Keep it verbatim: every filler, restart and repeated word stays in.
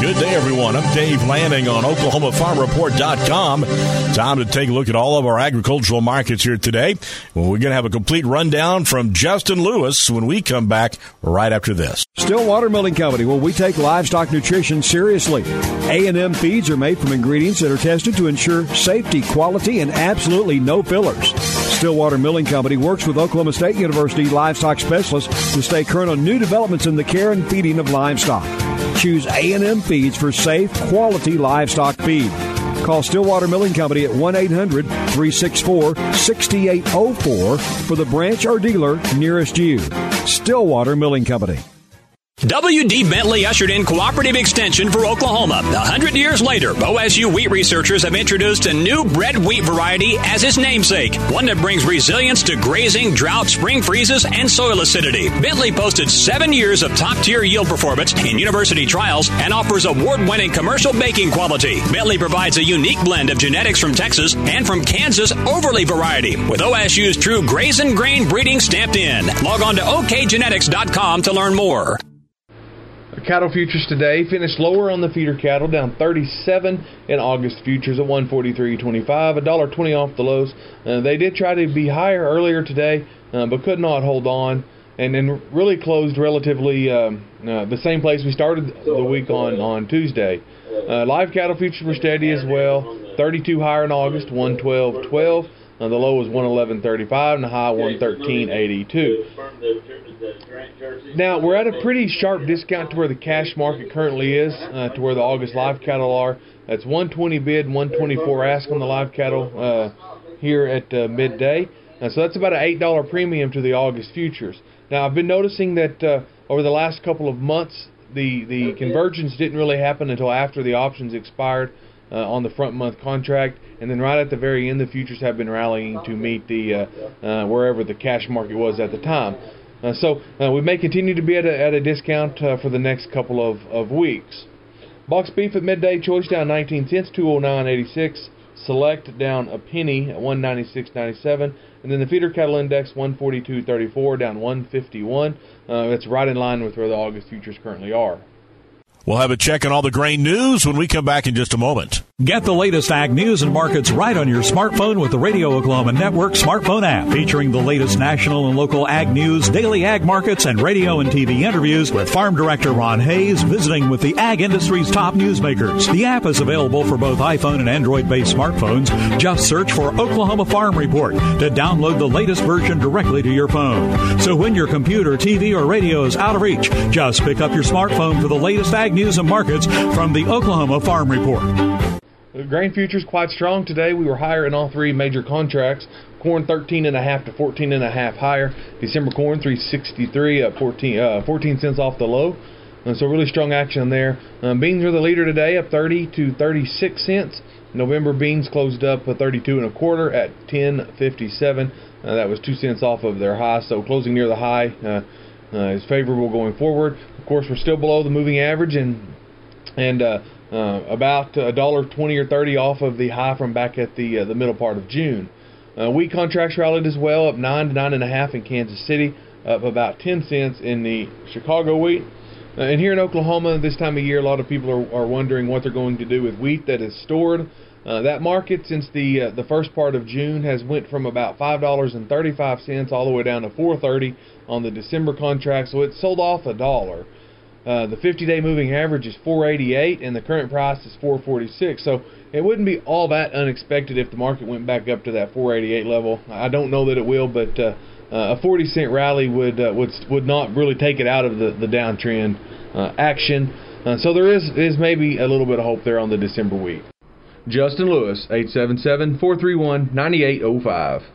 Good day, everyone. I'm Dave Lanning on Oklahoma Farm Report dot com. Time to take a look at all of our agricultural markets here today. Well, we're going to have a complete rundown from Justin Lewis when we come back right after this. Stillwater Milling Company, well, we take livestock nutrition seriously. A and M feeds are made from ingredients that are tested to ensure safety, quality, and absolutely no fillers. Stillwater Milling Company works with Oklahoma State University livestock specialists to stay current on new developments in the care and feeding of livestock. Choose A and M Feeds for safe, quality livestock feed. Call Stillwater Milling Company at one eight hundred three six four six eight zero four for the branch or dealer nearest you. Stillwater Milling Company. W D. Bentley ushered in cooperative extension for Oklahoma. A hundred years later, O S U wheat researchers have introduced a new bred wheat variety as its namesake, one that brings resilience to grazing, drought, spring freezes, and soil acidity. Bentley posted seven years of top-tier yield performance in university trials and offers award-winning commercial baking quality. Bentley provides a unique blend of genetics from Texas and from Kansas Overley variety, with O S U's true graze and grain breeding stamped in. Log on to O K genetics dot com to learn more. Cattle futures today finished lower on the feeder cattle, down thirty-seven in August futures at one forty-three twenty-five, a dollar twenty off the lows. Uh, they did try to be higher earlier today, uh, but could not hold on, and then really closed relatively um, uh, the same place we started the week on, on Tuesday. Uh, live cattle futures were steady as well, thirty-two higher in August, one twelve twelve. Uh, the low was one eleven thirty-five, and the high one thirteen eighty-two. Now, we're at a pretty sharp discount to where the cash market currently is, uh, to where the August live cattle are. That's one twenty bid, one twenty-four ask on the live cattle uh, here at uh, midday. Uh, so that's about an eight dollar premium to the August futures. Now, I've been noticing that uh, over the last couple of months, the, the convergence didn't really happen until after the options expired uh, on the front month contract. And then right at the very end, the futures have been rallying to meet the uh, uh, wherever the cash market was at the time. Uh, so uh, we may continue to be at a, at a discount uh, for the next couple of, of weeks. Box beef at midday, choice down nineteen cents, two oh nine eighty-six. Select down a penny at one ninety-six ninety-seven. And then the feeder cattle index, one forty-two thirty-four, down one fifty-one. Uh, that's right in line with where the August futures currently are. We'll have a check on all the grain news when we come back in just a moment. Get the latest ag news and markets right on your smartphone with the Radio Oklahoma Network smartphone app, featuring the latest national and local ag news, daily ag markets, and radio and T V interviews with Farm Director Ron Hayes visiting with the ag industry's top newsmakers. The app is available for both iPhone and Android-based smartphones. Just search for Oklahoma Farm Report to download the latest version directly to your phone. So when your computer, T V, or radio is out of reach, just pick up your smartphone for the latest ag news and markets from the Oklahoma Farm Report. The grain futures quite strong today. We were higher in all three major contracts. Corn thirteen and a half to fourteen and a half higher. December corn three sixty-three, up fourteen, uh, fourteen cents off the low. And so really strong action there. Um, beans are the leader today, up thirty to thirty-six cents. November beans closed up at thirty-two and a quarter at ten fifty-seven. Uh, that was two cents off of their high. So closing near the high uh, uh, is favorable going forward. Of course, we're still below the moving average and and. Uh, Uh, about a dollar twenty or thirty off of the high from back at the uh, the middle part of June. Uh, wheat contracts rallied as well, up nine to nine and a half in Kansas City, up about ten cents in the Chicago wheat. Uh, and here in Oklahoma, this time of year, a lot of people are, are wondering what they're going to do with wheat that is stored. Uh, that market, since the uh, the first part of June, has went from about five dollars and thirty-five cents all the way down to four thirty on the December contract, so it sold off a dollar. Uh, the fifty-day moving average is four eighty-eight, and the current price is four forty-six. So it wouldn't be all that unexpected if the market went back up to that four eighty-eight level. I don't know that it will, but uh, uh, a forty cent rally would uh, would would not really take it out of the the downtrend uh, action. Uh, so there is is maybe a little bit of hope there on the December week. Justin Lewis, eight seven seven, four three one, nine eight zero five.